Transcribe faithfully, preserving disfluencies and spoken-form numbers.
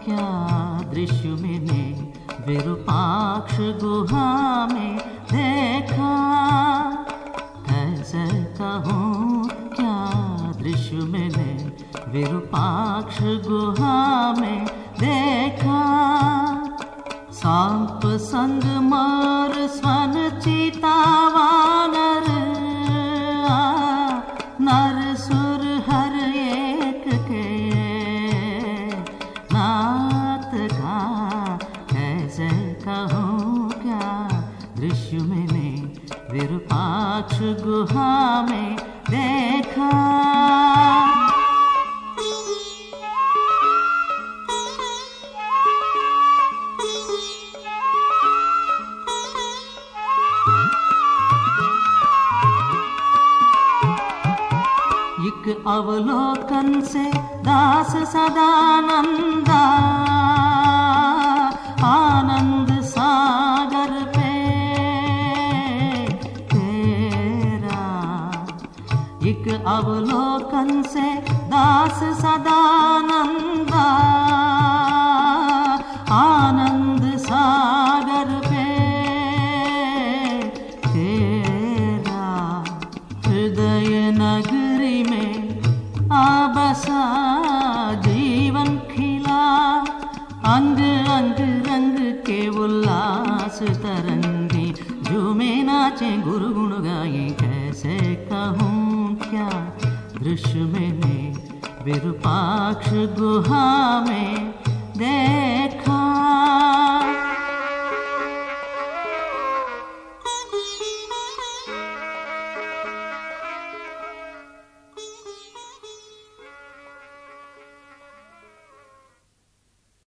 क्या दृश्य मैंने विरूपाक्ष गुहा में देखा। कैसे कहूँ क्या दृश्य मैंने विरूपाक्ष गुहा में देखा। सांप संग मोर स्वन चीता वानर, नर सुर हर एक के नाथ का। कैसे कहूँ क्या दृश्य मैंने विरूपाक्ष गुहा में देखा। एक अवलोकन से दास सदानंदा, आनंद सागर पे तेरा। एक अवलोकन से दास सदानंदा, आनंद सागर पे तेरा। हृदय नगरी में आ बसा जीवन खिला, अंग अंग रंग के उल्लास तरंगे झूमे नाचे गुरगुण गाए। कैसे कहूँ क्या दृश्य मैंने विरूपाक्ष गुहा में